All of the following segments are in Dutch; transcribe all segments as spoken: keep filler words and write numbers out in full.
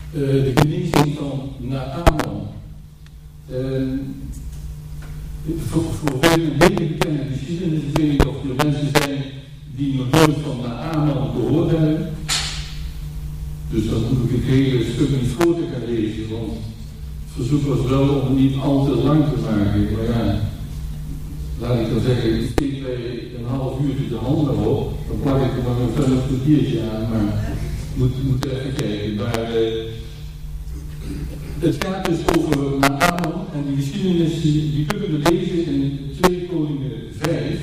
uh, de genezing van Naaman. Uh, voor, voor velen een hele bekende geschiedenis. Ik weet niet of er mensen zijn die nog nooit van Naaman gehoord hebben. Dus dan moet ik het hele stuk niet voor te gaan lezen, want het verzoek was wel om het niet al te lang te maken. Maar ja, laat ik dan zeggen, ik steek bij een half uurtje de handen op, dan plak ik er nog een vijf kwartiertje aan, maar moet, moet even kijken. Maar uh, het gaat dus over Naaman en die geschiedenis, die, die kunnen we lezen in twee Koningen vijf.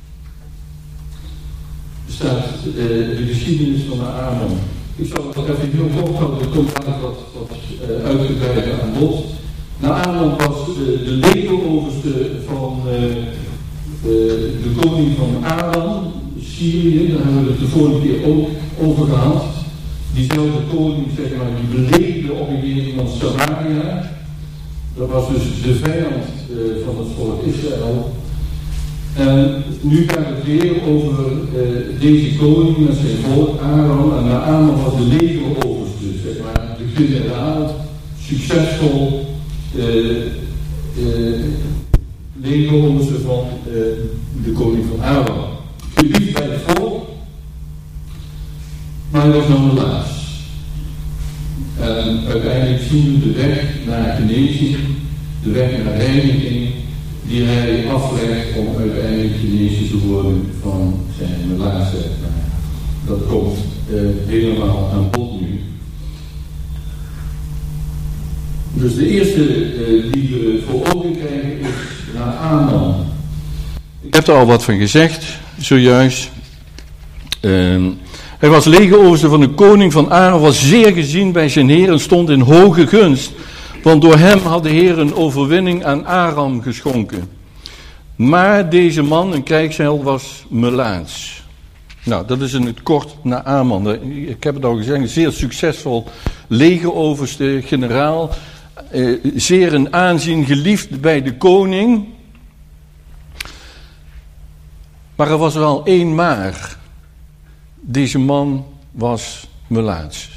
Staat uh, de geschiedenis van Naaman. Ik zal het even heel kort houden, er komt eigenlijk wat, wat uh, uitgebreider aan bod. Naaman was uh, de legeroverste van uh, uh, de koning van Aram, Syrië, daar hebben we het de vorige keer ook over gehad. Diezelfde koning, zeg maar, die beleefde op een gegeven moment Samaria. Dat was dus de vijand uh, van het volk Israël. En nu gaat het weer over uh, deze koning met zijn volk Aram. En Naaman was de legeroverste, zeg maar, de generaal, succesvol uh, uh, legeroverste van uh, de koning van Aram. Gebied bij het volk, maar hij was nog helaas. En uiteindelijk zien we de weg naar genezing, de weg naar reiniging, die hij aflegt om uiteindelijk genezen te worden van zijn melaatsheid. Dat komt uh, helemaal aan bod nu. Dus de eerste uh, die we voor ogen krijgen is Naaman. Ik heb er al wat van gezegd, zojuist. Uh, hij was legeroverste van de koning van Aram, was zeer gezien bij zijn heer en stond in hoge gunst. Want door hem had de Heer een overwinning aan Aram geschonken. Maar deze man, een krijgsheld, was melaats. Nou, dat is in het kort Naaman. Ik heb het al gezegd, een zeer succesvol legeroverste, generaal. Eh, zeer in aanzien, geliefd bij de koning. Maar er was wel één maar. Deze man was melaats.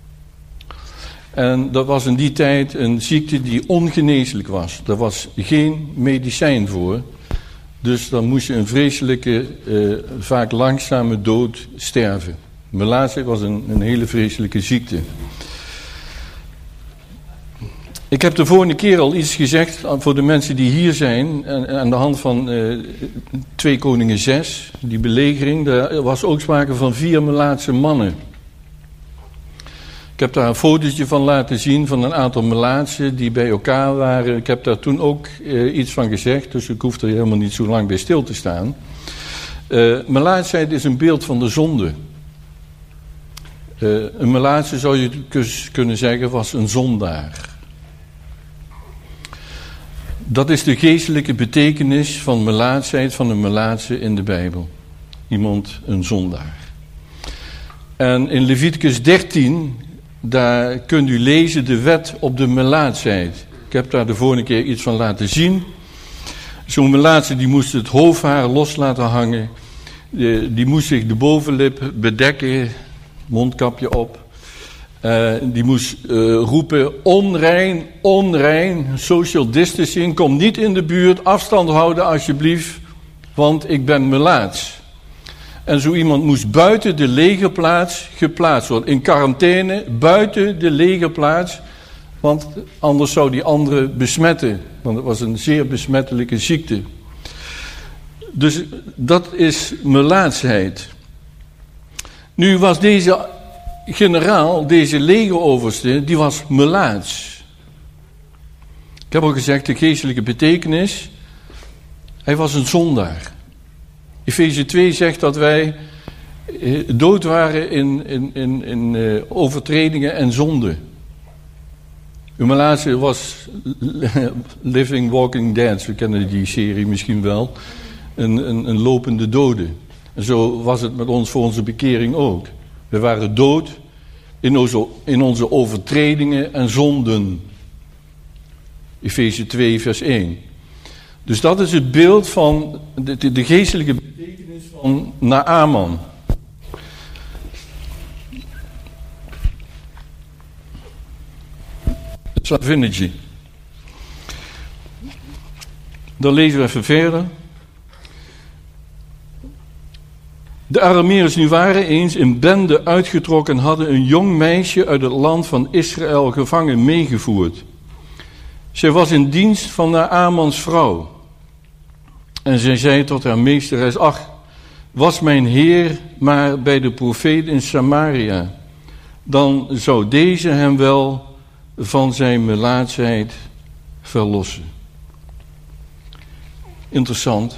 En dat was in die tijd een ziekte die ongeneeslijk was. Daar was geen medicijn voor. Dus dan moest je een vreselijke, uh, vaak langzame dood sterven. Melaatsheid was een, een hele vreselijke ziekte. Ik heb de vorige keer al iets gezegd voor de mensen die hier zijn. Aan de hand van uh, twee Koningen zes, die belegering. Daar was ook sprake van vier melaatse mannen. Ik heb daar een fotootje van laten zien van een aantal melaatsen die bij elkaar waren. Ik heb daar toen ook uh, iets van gezegd, dus ik hoef er helemaal niet zo lang bij stil te staan. Uh, melaatsheid is een beeld van de zonde. Uh, een melaatse zou je kunnen zeggen was een zondaar. Dat is de geestelijke betekenis van melaatsheid van een melaatse in de Bijbel. Iemand, een zondaar. En in Leviticus dertien, daar kunt u lezen de wet op de melaatsheid. Ik heb daar de vorige keer iets van laten zien. Zo'n melaatse die moest het hoofdhaar los laten hangen. Die moest zich de bovenlip bedekken, mondkapje op. Uh, die moest uh, roepen, onrein, onrein, social distancing, kom niet in de buurt, afstand houden alsjeblieft, want ik ben melaats. En zo iemand moest buiten de legerplaats geplaatst worden, in quarantaine, buiten de legerplaats, want anders zou die anderen besmetten, want het was een zeer besmettelijke ziekte. Dus dat is melaatsheid. Nu was deze generaal, deze legeroverste, die was melaats. Ik heb al gezegd, de geestelijke betekenis, hij was een zondaar. Efeze twee zegt dat wij dood waren in, in, in, in uh, overtredingen en zonden. Een melaatse was Living Walking Dead, we kennen die serie misschien wel, een, een, een lopende dode. En zo was het met ons voor onze bekering ook. We waren dood in onze, in onze overtredingen en zonden. Efeze twee vers één. Dus dat is het beeld van de, de, de geestelijke betekenis van Naaman. slavinnetje. Dan lezen we even verder. De Arameërs nu waren eens in bende uitgetrokken en hadden een jong meisje uit het land van Israël gevangen meegevoerd. Zij was in dienst van Naamans vrouw. En zij zei tot haar meesteres: ach, was mijn heer maar bij de profeet in Samaria, dan zou deze hem wel van zijn melaatsheid verlossen. Interessant.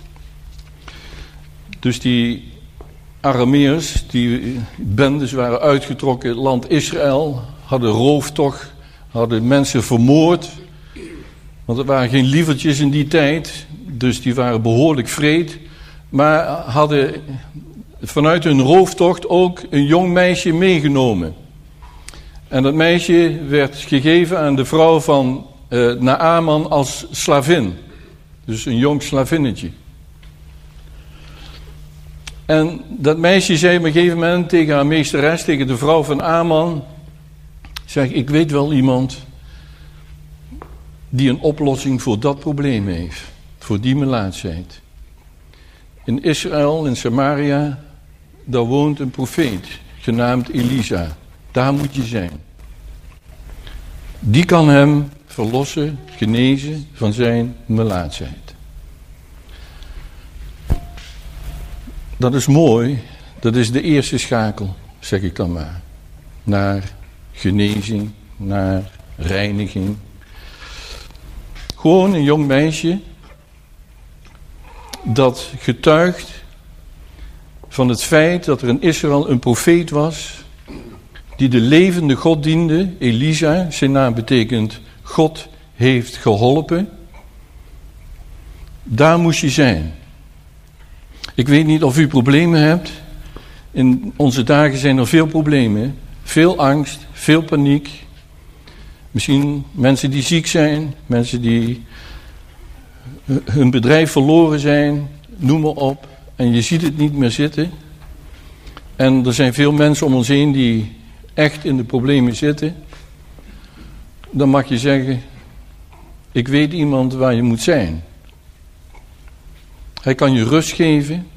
Dus die Arameërs, die bendes waren uitgetrokken in het land Israël, hadden rooftocht, hadden mensen vermoord. Want er waren geen lievertjes in die tijd, dus die waren behoorlijk wreed. Maar hadden vanuit hun rooftocht ook een jong meisje meegenomen. En dat meisje werd gegeven aan de vrouw van uh, Naaman als slavin. Dus een jong slavinnetje. En dat meisje zei op een gegeven moment tegen haar meesteres, tegen de vrouw van Naaman, zeg, ik weet wel iemand die een oplossing voor dat probleem heeft. Voor die melaatsheid. In Israël, in Samaria, daar woont een profeet, genaamd Elisa. Daar moet je zijn. Die kan hem verlossen, genezen van zijn melaatsheid. Dat is mooi, dat is de eerste schakel, zeg ik dan maar. Naar genezing, naar reiniging. Gewoon een jong meisje dat getuigt van het feit dat er in Israël een profeet was die de levende God diende, Elisa. Zijn naam betekent God heeft geholpen. Daar moest je zijn. Ik weet niet of u problemen hebt. In onze dagen zijn er veel problemen. Veel angst, veel paniek. Misschien mensen die ziek zijn, mensen die hun bedrijf verloren zijn, noem maar op. En je ziet het niet meer zitten. En er zijn veel mensen om ons heen die echt in de problemen zitten. Dan mag je zeggen, ik weet iemand waar je moet zijn. Hij kan je rust geven.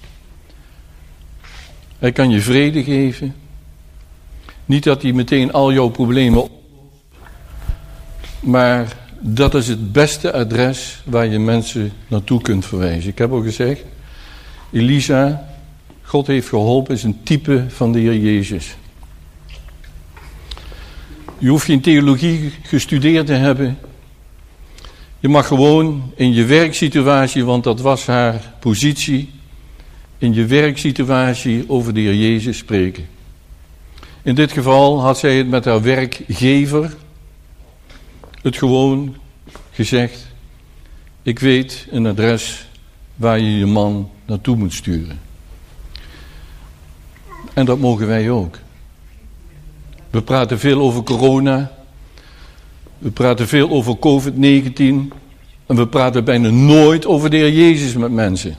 Hij kan je vrede geven. Niet dat hij meteen al jouw problemen oplost. Maar dat is het beste adres waar je mensen naartoe kunt verwijzen. Ik heb al gezegd, Elisa, God heeft geholpen, is een type van de Heer Jezus. Je hoeft geen theologie gestudeerd te hebben. Je mag gewoon in je werksituatie, want dat was haar positie, in je werksituatie over de Heer Jezus spreken. In dit geval had zij het met haar werkgever het gewoon gezegd, ik weet een adres waar je je man naartoe moet sturen. En dat mogen wij ook. We praten veel over corona. We praten veel over covid negentien. En we praten bijna nooit over de Heer Jezus met mensen.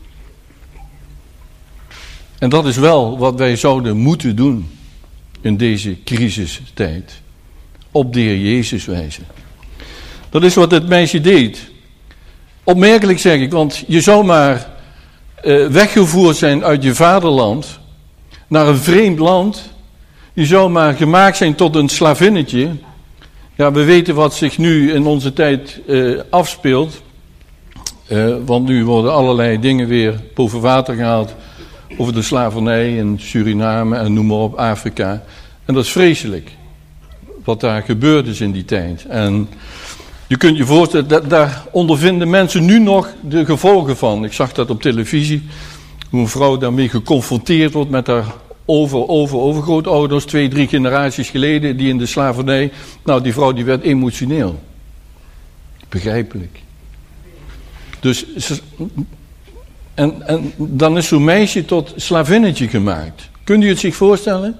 En dat is wel wat wij zouden moeten doen in deze crisistijd. Op de Heer Jezus wijzen. Dat is wat het meisje deed. Opmerkelijk zeg ik, want je zou maar uh, weggevoerd zijn uit je vaderland naar een vreemd land. Je zou maar gemaakt zijn tot een slavinnetje. Ja, we weten wat zich nu in onze tijd uh, afspeelt. Uh, want nu worden allerlei dingen weer boven water gehaald over de slavernij in Suriname en noem maar op, Afrika. En dat is vreselijk. Wat daar gebeurd is in die tijd. En je kunt je voorstellen, dat, daar ondervinden mensen nu nog de gevolgen van. Ik zag dat op televisie, hoe een vrouw daarmee geconfronteerd wordt met haar over, over, overgrootouders, twee, drie generaties geleden, die in de slavernij. Nou, die vrouw die werd emotioneel. Begrijpelijk. Dus, en, en dan is zo'n meisje tot slavinnetje gemaakt. Kunt u het zich voorstellen?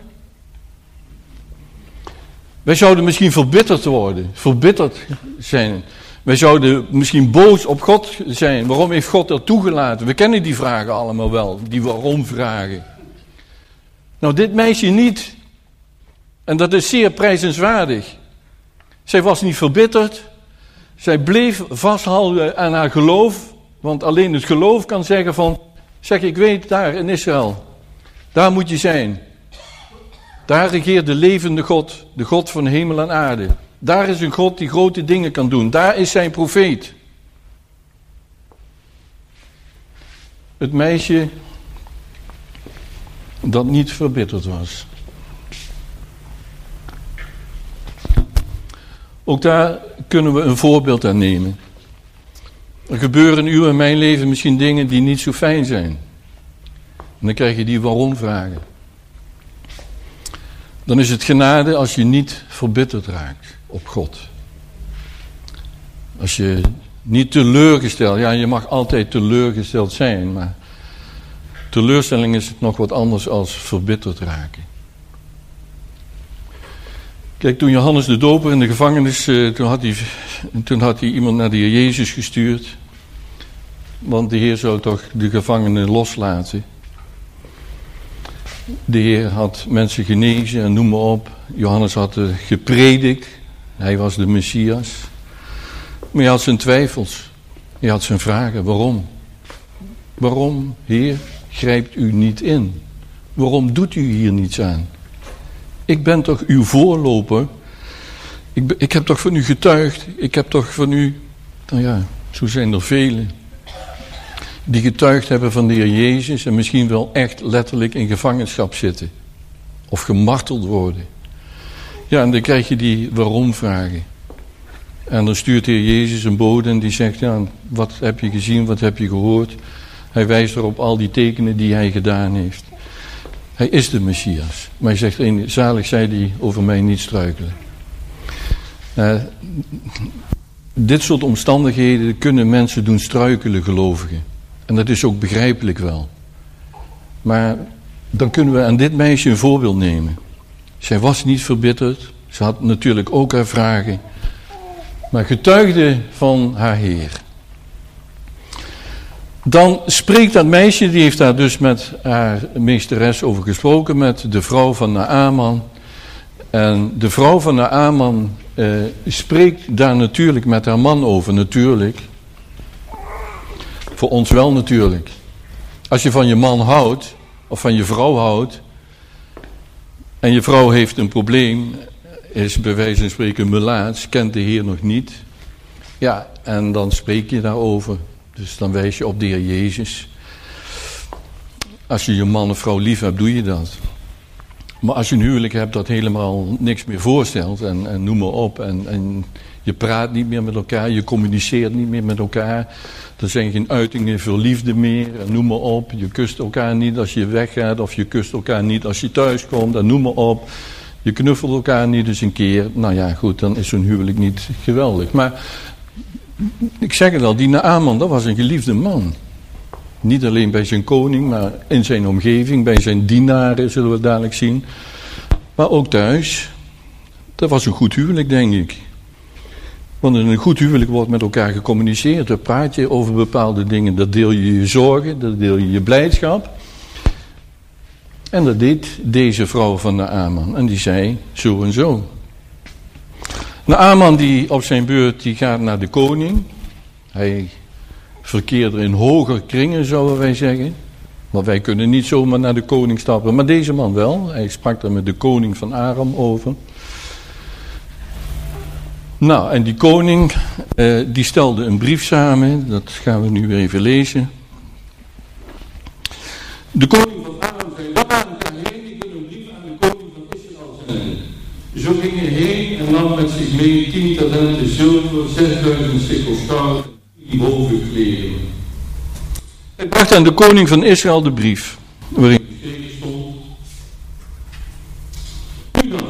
Wij zouden misschien verbitterd worden, verbitterd zijn. Wij zouden misschien boos op God zijn. Waarom heeft God dat toegelaten? We kennen die vragen allemaal wel, die waarom vragen. Nou, dit meisje niet. En dat is zeer prijzenswaardig. Zij was niet verbitterd. Zij bleef vasthouden aan haar geloof. Want alleen het geloof kan zeggen van... Zeg, ik weet daar in Israël. Daar moet je zijn. Daar regeert de levende God. De God van hemel en aarde. Daar is een God die grote dingen kan doen. Daar is zijn profeet. Het meisje dat niet verbitterd was. Ook daar kunnen we een voorbeeld aan nemen. Er gebeuren in uw en mijn leven misschien dingen die niet zo fijn zijn. En dan krijg je die waarom vragen. Dan is het genade als je niet verbitterd raakt op God. Als je niet teleurgesteld, ja, je mag altijd teleurgesteld zijn, maar teleurstelling is nog wat anders als verbitterd raken. Kijk, toen Johannes de Doper in de gevangenis, uh, toen, had hij, toen had hij iemand naar de Heer Jezus gestuurd. Want de Heer zou toch de gevangenen loslaten. De Heer had mensen genezen en noem maar op. Johannes had uh, gepredikt. Hij was de Messias. Maar hij had zijn twijfels. Hij had zijn vragen. Waarom? Waarom, Heer, grijpt u niet in? Waarom doet u hier niets aan? Ik ben toch uw voorloper. Ik, ik heb toch van u getuigd. Ik heb toch van u... Nou ja, zo zijn er velen. Die getuigd hebben van de Heer Jezus. En misschien wel echt letterlijk in gevangenschap zitten. Of gemarteld worden. Ja, en dan krijg je die waarom vragen. En dan stuurt de Heer Jezus een bode en die zegt... Ja, wat heb je gezien, wat heb je gehoord? Hij wijst er op al die tekenen die hij gedaan heeft. Hij is de Messias. Maar hij zegt, zalig zij die over mij niet struikelen. Uh, dit soort omstandigheden kunnen mensen doen struikelen, gelovigen. En dat is ook begrijpelijk wel. Maar dan kunnen we aan dit meisje een voorbeeld nemen. Zij was niet verbitterd. Ze had natuurlijk ook haar vragen. Maar getuigde van haar Heer. Dan spreekt dat meisje, die heeft daar dus met haar meesteres over gesproken, met de vrouw van Naaman. En de vrouw van Naaman eh, spreekt daar natuurlijk met haar man over, natuurlijk. Voor ons wel natuurlijk. Als je van je man houdt, of van je vrouw houdt, en je vrouw heeft een probleem, is bij wijze van spreken melaats, kent de Heer nog niet. Ja, en dan spreek je daarover. Dus dan wijs je op de Heer Jezus. Als je je man of vrouw lief hebt, doe je dat. Maar als je een huwelijk hebt dat helemaal niks meer voorstelt, en, en noem maar op, en, en je praat niet meer met elkaar, je communiceert niet meer met elkaar, er zijn geen uitingen voor liefde meer, en noem maar op, je kust elkaar niet als je weggaat, of je kust elkaar niet als je thuis komt, en noem maar op, je knuffelt elkaar niet eens een keer, nou ja goed, dan is zo'n huwelijk niet geweldig. Maar ik zeg het al, die Naaman, dat was een geliefde man. Niet alleen bij zijn koning, maar in zijn omgeving, bij zijn dienaren, zullen we dadelijk zien. Maar ook thuis. Dat was een goed huwelijk, denk ik. Want in een goed huwelijk wordt met elkaar gecommuniceerd. Daar praat je over bepaalde dingen. Daar deel je je zorgen, daar deel je je blijdschap. En dat deed deze vrouw van Naaman. En die zei zo en zo. Naaman die op zijn beurt die gaat naar de koning. Hij verkeerde in hoger kringen, zouden wij zeggen. Want wij kunnen niet zomaar naar de koning stappen. Maar deze man wel. Hij sprak daar met de koning van Aram over. Nou, en die koning eh, die stelde een brief samen. Dat gaan we nu even lezen. De koning van Aram zei: Laat gaan heen, ik wil een brief aan de koning van Israël zenden. Zo ging hij heen en nam met zich mee tien talenten zilver, zesduizend sikkels goud, tien bovenkleren. Hij bracht aan de koning van Israël de brief, waarin geschreven stond: U dan,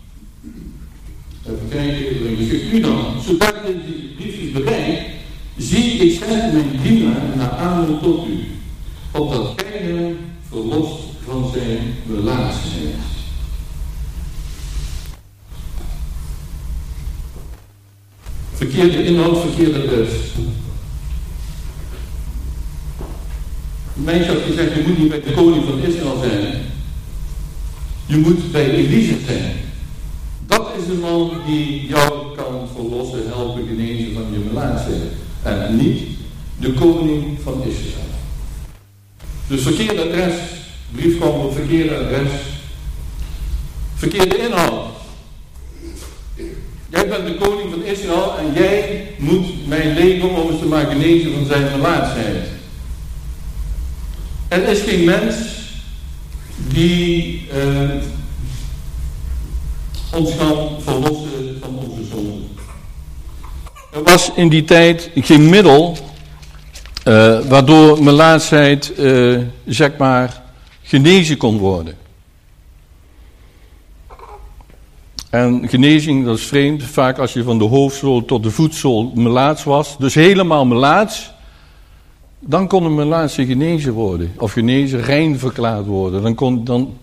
even kijken, u dan, zodra deze brief is bereikt, zie ik zend mijn dienaar naar Amen tot u, opdat gij hem verlost van zijn belaatsheid. Verkeerde inhoud, verkeerde adres. Mij had gezegd, je moet niet bij de koning van Israël zijn. Je moet bij Elisa zijn. Dat is de man die jou kan verlossen, helpen, genezen van je melaatsheid. En niet de koning van Israël. Dus verkeerde adres, brief kwam op verkeerde adres, verkeerde inhoud. Jij bent de koning van Israël en jij moet mijn leven om eens te maar genezen van zijn melaatsheid. Er is geen mens die uh, ons kan verlossen van onze zonde. Er was in die tijd geen middel uh, waardoor melaatsheid uh, zeg maar genezen kon worden. En genezing, dat is vreemd. Vaak als je van de hoofdzool tot de voetzool melaats was, dus helemaal melaats, dan kon een melaatse genezen worden. Of genezen, rein verklaard worden. Dan kon dan,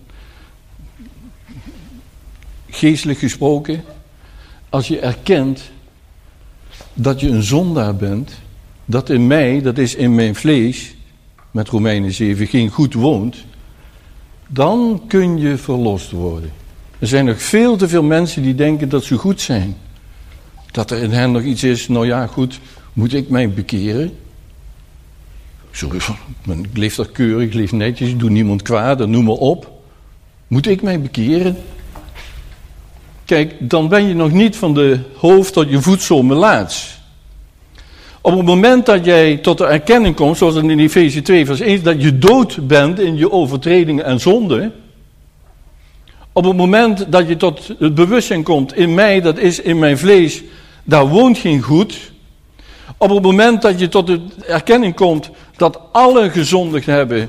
geestelijk gesproken, als je erkent dat je een zondaar bent, dat in mij, dat is in mijn vlees, met Romeinen zeven, geen goed woont, dan kun je verlost worden. Er zijn nog veel te veel mensen die denken dat ze goed zijn. Dat er in hen nog iets is, nou ja goed, moet ik mij bekeren? Sorry, ik leef daar keurig, ik leef netjes, ik doe niemand kwaad, noem maar op. Moet ik mij bekeren? Kijk, dan ben je nog niet van de hoofd tot je voetzool melaats. Op het moment dat jij tot de erkenning komt, zoals in Efeze twee vers één, dat je dood bent in je overtredingen en zonden. Op het moment dat je tot het bewustzijn komt, in mij, dat is in mijn vlees, daar woont geen goed. Op het moment dat je tot de erkenning komt dat alle gezondigd hebben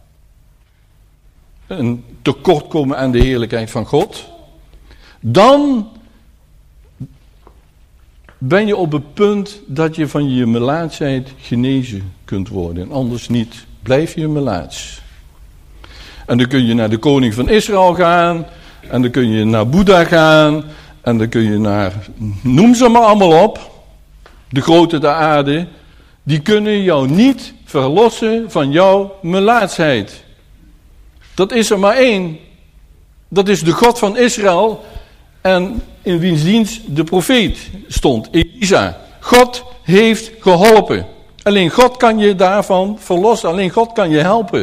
een tekortkomen aan de heerlijkheid van God, dan ben je op het punt dat je van je melaatsheid genezen kunt worden. En anders niet, blijf je melaats. En dan kun je naar de koning van Israël gaan, en dan kun je naar Boeddha gaan, en dan kun je naar, noem ze maar allemaal op, de grote der aarde, die kunnen jou niet verlossen van jouw melaatsheid. Dat is er maar één. Dat is de God van Israël en in wiens dienst de profeet stond, Elisa. God heeft geholpen. Alleen God kan je daarvan verlossen. Alleen God kan je helpen.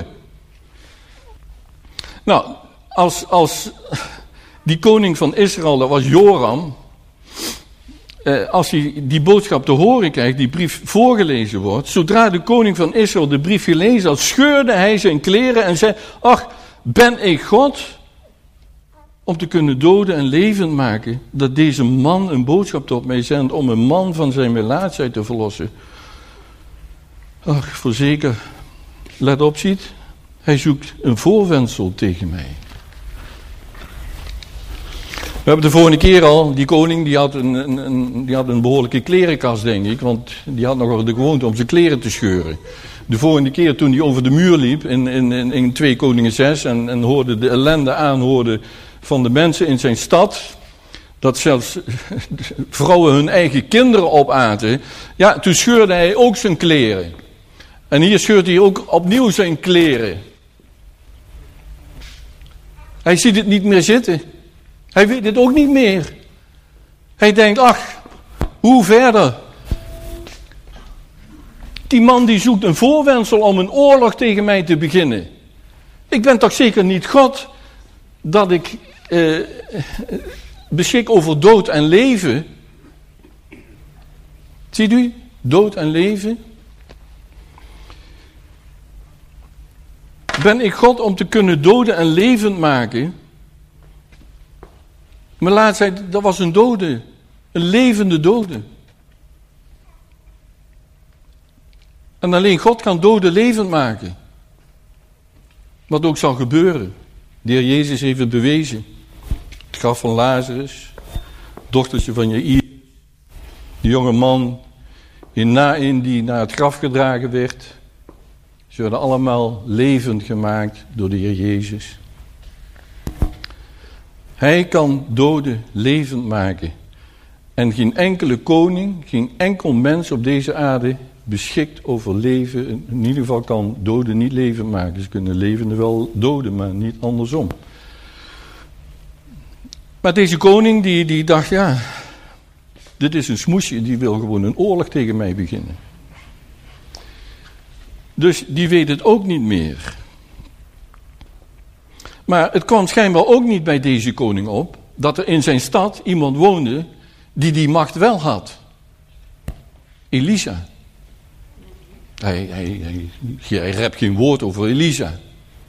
Nou, als, als die koning van Israël, dat was Joram, eh, als hij die boodschap te horen krijgt, die brief voorgelezen wordt, zodra de koning van Israël de brief gelezen had, scheurde hij zijn kleren en zei, ach, ben ik God om te kunnen doden en levend maken, dat deze man een boodschap tot mij zendt om een man van zijn melaatsheid te verlossen. Ach, voorzeker, let op, ziet, hij zoekt een voorwendsel tegen mij. We hebben de vorige keer al, die koning die had een, een, een, die had een behoorlijke klerenkast, denk ik, want die had nog wel de gewoonte om zijn kleren te scheuren. De volgende keer toen hij over de muur liep in, in, in, in twee Koningen zes en, en hoorde de ellende aanhoorde van de mensen in zijn stad, dat zelfs vrouwen hun eigen kinderen opaten, ja, toen scheurde hij ook zijn kleren. En hier scheurt hij ook opnieuw zijn kleren. Hij ziet het niet meer zitten. Hij weet het ook niet meer. Hij denkt, ach, hoe verder? Die man die zoekt een voorwendsel om een oorlog tegen mij te beginnen. Ik ben toch zeker niet God dat ik eh, beschik over dood en leven. Ziet u? Dood en leven. Ben ik God om te kunnen doden en levend maken? Melaatsheid, dat was een dode. Een levende dode. En alleen God kan doden levend maken. Wat ook zal gebeuren. De Heer Jezus heeft het bewezen. Het graf van Lazarus. Dochtertje van Jaïr. De jonge man in Naïn die naar het graf gedragen werd. Ze werden allemaal levend gemaakt door de Heer Jezus. Hij kan doden levend maken. En geen enkele koning, geen enkel mens op deze aarde beschikt over leven. In ieder geval kan doden niet levend maken. Ze kunnen levenden wel doden, maar niet andersom. Maar deze koning die, die dacht, ja, dit is een smoesje, die wil gewoon een oorlog tegen mij beginnen. Dus die weet het ook niet meer. Maar het kwam schijnbaar ook niet bij deze koning op dat er in zijn stad iemand woonde die die macht wel had. Elisa. Hij, hij, hij, hij rept geen woord over Elisa.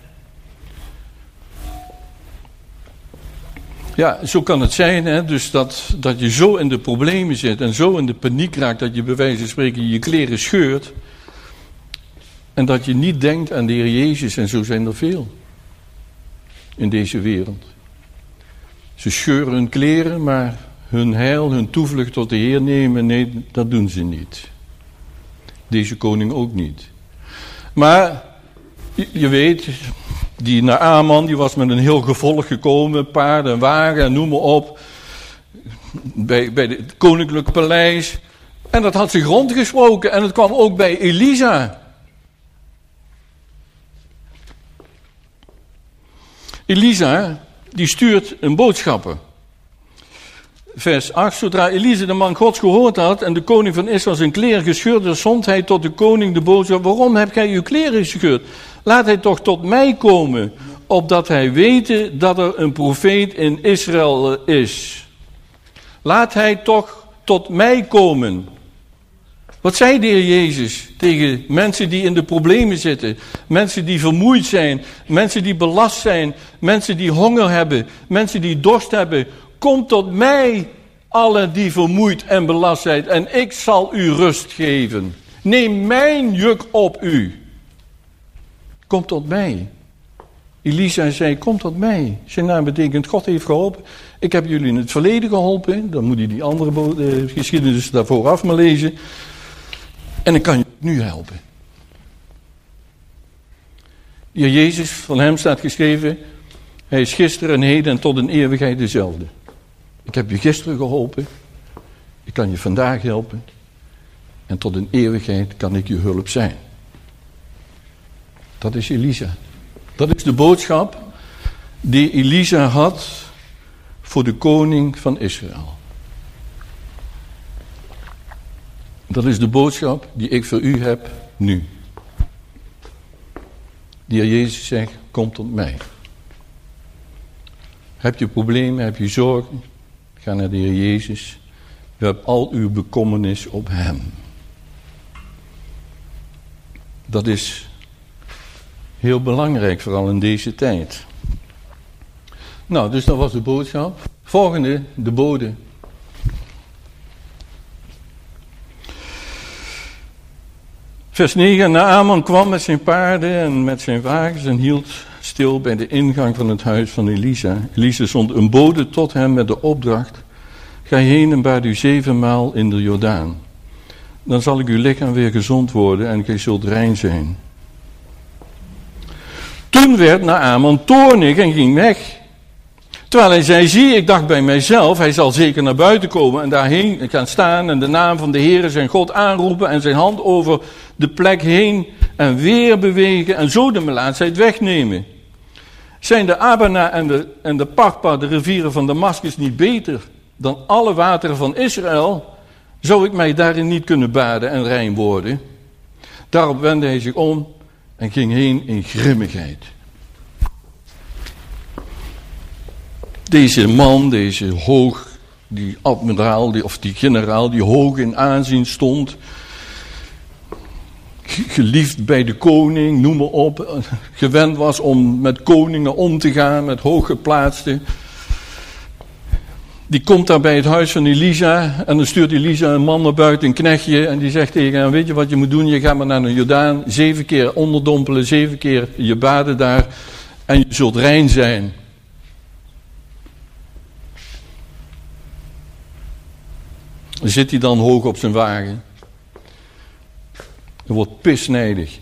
Ja, zo kan het zijn, hè? Dus dat, dat je zo in de problemen zit en zo in de paniek raakt dat je bij wijze van spreken je kleren scheurt. En dat je niet denkt aan de Heer Jezus, en zo zijn er veel in deze wereld. Ze scheuren hun kleren, maar hun heil, hun toevlucht tot de Heer nemen, nee, dat doen ze niet. Deze koning ook niet. Maar, je, je weet, die Naaman, die was met een heel gevolg gekomen, paarden en wagen en noem maar op, bij, bij het koninklijke paleis. En dat had zich rondgesproken en het kwam ook bij Elisa. Elisa, die stuurt een boodschapper. Vers acht, zodra Elisa de man Gods gehoord had en de koning van Israël zijn kleren gescheurde, zond hij tot de koning de boodschap: waarom heb gij uw kleren gescheurd? Laat hij toch tot mij komen, opdat hij wete dat er een profeet in Israël is. Laat hij toch tot mij komen. Wat zei de Heer Jezus tegen mensen die in de problemen zitten, mensen die vermoeid zijn, mensen die belast zijn, mensen die honger hebben, mensen die dorst hebben? Kom tot mij, alle die vermoeid en belast zijn, en ik zal u rust geven. Neem mijn juk op u. Kom tot mij. Elisa zei, kom tot mij. Zijn naam betekent, God heeft geholpen. Ik heb jullie in het verleden geholpen. Dan moet je die andere uh, geschiedenis daarvoor af maar lezen. En ik kan je nu helpen. Heer Jezus, van hem staat geschreven, hij is gisteren en heden en tot een eeuwigheid dezelfde. Ik heb je gisteren geholpen. Ik kan je vandaag helpen. En tot een eeuwigheid kan ik je hulp zijn. Dat is Elisa. Dat is de boodschap die Elisa had voor de koning van Israël. Dat is de boodschap die ik voor u heb nu. De Heer Jezus zegt, kom tot mij. Heb je problemen, heb je zorgen? Ga naar de Heer Jezus. Werp al uw bekommernis op hem. Dat is heel belangrijk, vooral in deze tijd. Nou, dus dat was de boodschap. Volgende, de bode. Vers negen, Naaman kwam met zijn paarden en met zijn wagens en hield stil bij de ingang van het huis van Elisa. Elisa zond een bode tot hem met de opdracht: ga heen en baad u zevenmaal in de Jordaan. Dan zal ik uw lichaam weer gezond worden en gij zult rein zijn. Toen werd Naaman toornig en ging weg. Terwijl hij zei, zie, ik dacht bij mijzelf, hij zal zeker naar buiten komen en daarheen gaan staan en de naam van de Heere zijn God aanroepen en zijn hand over de plek heen en weer bewegen en zo de melaatsheid wegnemen. Zijn de Abana en de, en de Parpa, de rivieren van Damascus, niet beter dan alle wateren van Israël? Zou ik mij daarin niet kunnen baden en rein worden? Daarop wendde hij zich om en ging heen in grimmigheid. Deze man, deze hoog, die admiraal, die, of die generaal, die hoog in aanzien stond, geliefd bij de koning, noem maar op, gewend was om met koningen om te gaan, met hooggeplaatsten. Die komt daar bij het huis van Elisa en dan stuurt Elisa een man naar buiten, een knechtje, en die zegt tegen hem, weet je wat je moet doen? Je gaat maar naar de Jordaan, zeven keer onderdompelen, zeven keer je baden daar en je zult rein zijn. Dan zit hij dan hoog op zijn wagen. Hij wordt pisnijdig.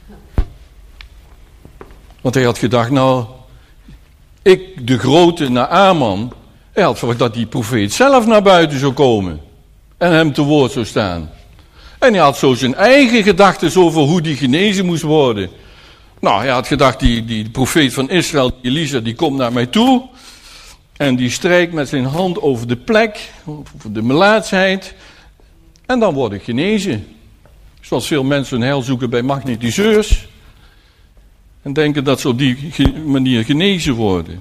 Want hij had gedacht, nou, ik, de grote Naaman, hij had verwacht dat die profeet zelf naar buiten zou komen. En hem te woord zou staan. En hij had zo zijn eigen gedachten over hoe die genezen moest worden. Nou, hij had gedacht, die, die profeet van Israël, Elisa, die komt naar mij toe. En die strijkt met zijn hand over de plek, over de melaatsheid. En dan word ik genezen. Zoals veel mensen hun heil zoeken bij magnetiseurs. En denken dat ze op die manier genezen worden.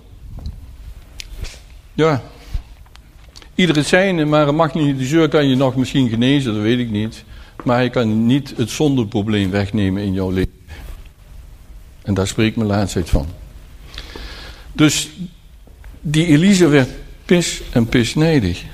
Ja. Iedere zijne, maar een magnetiseur kan je nog misschien genezen, dat weet ik niet. Maar hij kan niet het zondeprobleem wegnemen in jouw leven. En daar spreekt melaatsheid van. Dus die Elisa werd pis en pisnijdig.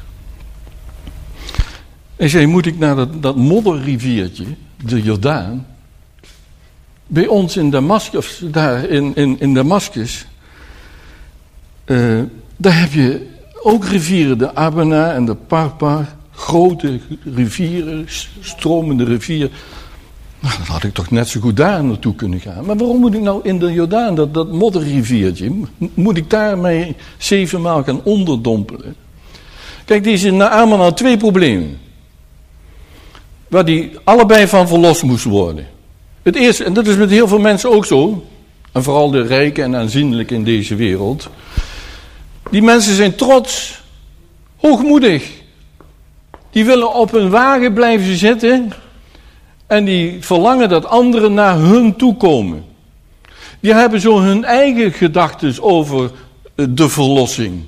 Hij zei, moet ik naar dat, dat modderriviertje, de Jordaan, bij ons in Damascus, daar in, in, in Damascus, uh, daar heb je ook rivieren, de Abana en de Parpar, grote rivieren, stromende rivieren. Nou, dan had ik toch net zo goed daar naartoe kunnen gaan. Maar waarom moet ik nou in de Jordaan, dat, dat modderriviertje, moet ik daarmee zevenmaal gaan onderdompelen? Kijk, deze Naaman had twee problemen. Waar die allebei van verlost moest worden. Het eerste, en dat is met heel veel mensen ook zo, en vooral de rijken en aanzienlijken in deze wereld. Die mensen zijn trots, hoogmoedig. Die willen op hun wagen blijven zitten en die verlangen dat anderen naar hun toe komen. Die hebben zo hun eigen gedachten over de verlossing.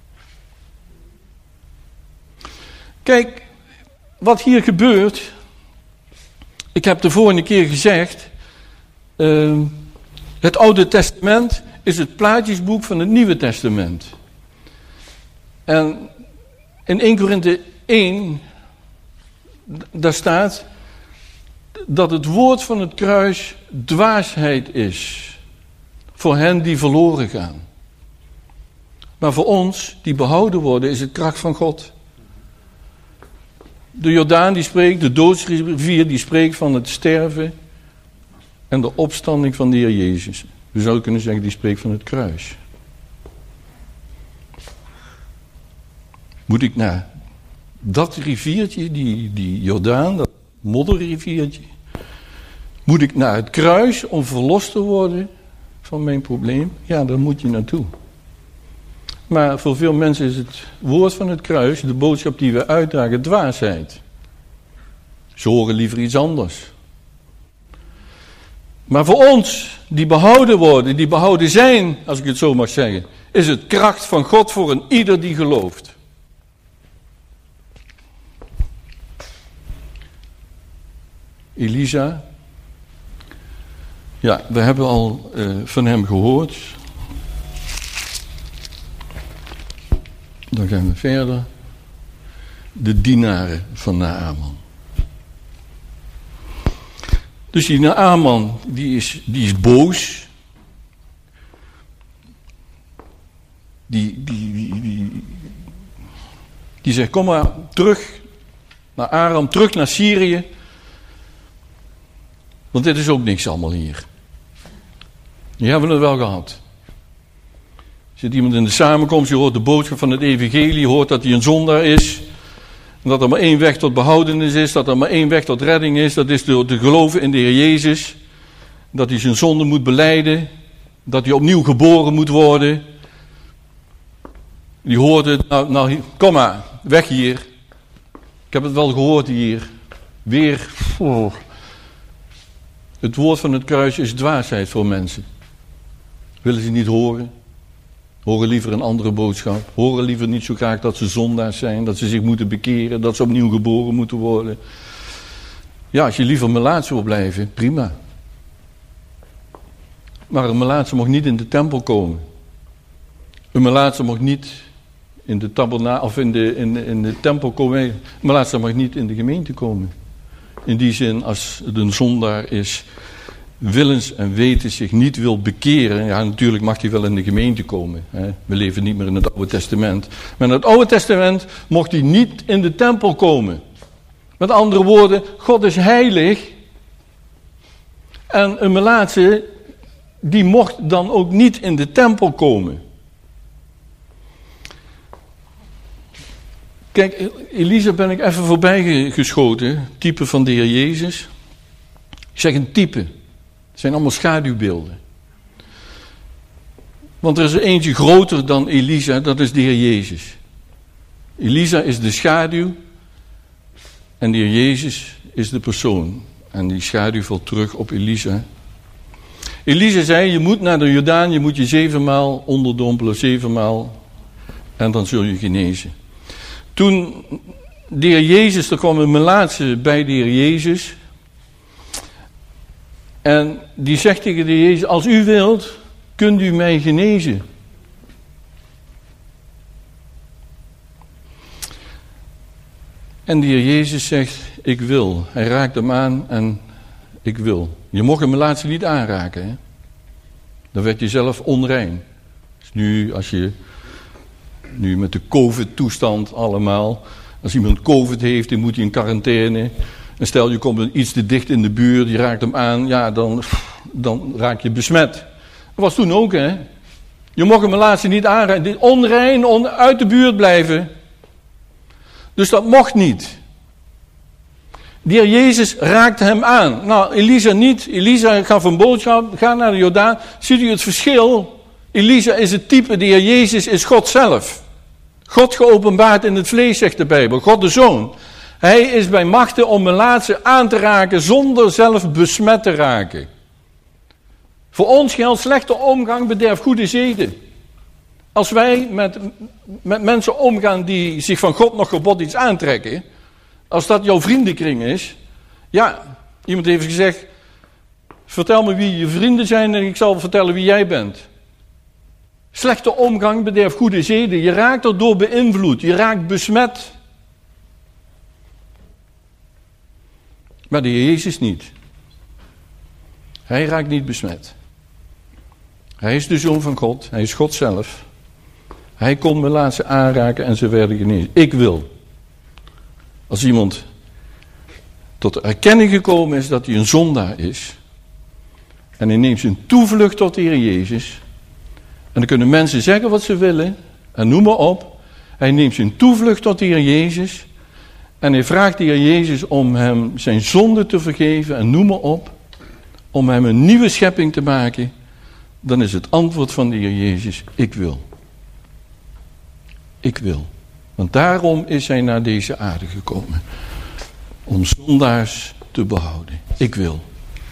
Kijk, wat hier gebeurt, ik heb de vorige keer gezegd, uh, het Oude Testament is het plaatjesboek van het Nieuwe Testament. En in Eerste Korinthe één, daar staat dat het woord van het kruis dwaasheid is voor hen die verloren gaan. Maar voor ons, die behouden worden, is het kracht van God. De Jordaan die spreekt, de doodsrivier die spreekt van het sterven en de opstanding van de Heer Jezus. We zouden kunnen zeggen, die spreekt van het kruis. Moet ik naar dat riviertje, die, die Jordaan, dat modderriviertje, moet ik naar het kruis om verlost te worden van mijn probleem? Ja, daar moet je naartoe. Maar voor veel mensen is het woord van het kruis, de boodschap die we uitdragen, dwaasheid. Ze horen liever iets anders. Maar voor ons, die behouden worden, die behouden zijn, als ik het zo mag zeggen, is het kracht van God voor een ieder die gelooft. Elisa, ja, we hebben al uh, van hem gehoord. Dan gaan we verder. De dienaren van Naaman. Dus die Naaman, die is, die is boos. Die, die, die, die, die zegt, kom maar terug naar Aram, terug naar Syrië. Want dit is ook niks allemaal hier. Die hebben we het wel gehad. Zit iemand in de samenkomst, je hoort de boodschap van het evangelie, je hoort dat hij een zondaar is. En dat er maar één weg tot behoudenis is, dat er maar één weg tot redding is. Dat is door te geloven in de Heer Jezus. Dat hij zijn zonde moet belijden. Dat hij opnieuw geboren moet worden. Die hoort het, nou, nou kom maar, weg hier. Ik heb het wel gehoord hier. Weer. Oh. Het woord van het kruis is dwaasheid voor mensen. Willen ze niet horen? Horen liever een andere boodschap. Horen liever niet zo graag dat ze zondaars zijn. Dat ze zich moeten bekeren. Dat ze opnieuw geboren moeten worden. Ja, als je liever melaatse wil blijven, prima. Maar een melaatse mag niet in de tempel komen. Een melaatse mag niet in de tabernakel of in de, in, de, in de tempel komen. Een melaatse mag niet in de gemeente komen. In die zin, als het een zondaar is, willens en wetens zich niet wil bekeren. Ja, natuurlijk mag hij wel in de gemeente komen. Hè. We leven niet meer in het Oude Testament. Maar in het Oude Testament mocht hij niet in de tempel komen. Met andere woorden, God is heilig. En een melaatse, die mocht dan ook niet in de tempel komen. Kijk, Elisa ben ik even voorbij geschoten. Type van de Heer Jezus. Ik zeg een type. Het zijn allemaal schaduwbeelden. Want er is er eentje groter dan Elisa, dat is de Heer Jezus. Elisa is de schaduw en de Heer Jezus is de persoon. En die schaduw valt terug op Elisa. Elisa zei, je moet naar de Jordaan, je moet je zevenmaal onderdompelen, zevenmaal, en dan zul je genezen. Toen de Heer Jezus, er kwam een melaatse bij de Heer Jezus. En die zegt tegen de Heer Jezus, als u wilt, kunt u mij genezen. En de Heer Jezus zegt, ik wil. Hij raakt hem aan en ik wil. Je mocht een melaatse niet aanraken. Hè? Dan werd je zelf onrein. Dus nu, als je, nu met de COVID-toestand allemaal, als iemand COVID heeft, dan moet hij in quarantaine. En stel je komt iets te dicht in de buurt, je raakt hem aan, ja, dan, dan raak je besmet. Dat was toen ook, hè. Je mocht een melaatse niet aanraken. Onrein, on, uit de buurt blijven. Dus dat mocht niet. De Heer Jezus raakte hem aan. Nou, Elisa niet. Elisa gaf een boodschap, ga naar de Jordaan. Ziet u het verschil? Elisa is het type, de Heer Jezus is God zelf. God geopenbaard in het vlees, zegt de Bijbel. God de Zoon. Hij is bij machten om melaatse aan te raken zonder zelf besmet te raken. Voor ons geldt slechte omgang bederft goede zeden. Als wij met, met mensen omgaan die zich van God nog gebod iets aantrekken, als dat jouw vriendenkring is, ja, iemand heeft gezegd, vertel me wie je vrienden zijn en ik zal vertellen wie jij bent. Slechte omgang bederft goede zeden. Je raakt erdoor beïnvloed, je raakt besmet. Maar de Heer Jezus niet. Hij raakt niet besmet. Hij is de Zoon van God, hij is God zelf. Hij kon melaatse aanraken en ze werden genezen. Ik wil. Als iemand tot de erkenning gekomen is dat hij een zondaar is, en hij neemt zijn toevlucht tot de Heer Jezus, en dan kunnen mensen zeggen wat ze willen, en noem maar op. Hij neemt zijn toevlucht tot de Heer Jezus, en hij vraagt de Heer Jezus om hem zijn zonde te vergeven, en noem maar op, om hem een nieuwe schepping te maken, dan is het antwoord van de Heer Jezus, ik wil. Ik wil. Want daarom is hij naar deze aarde gekomen. Om zondaars te behouden. Ik wil.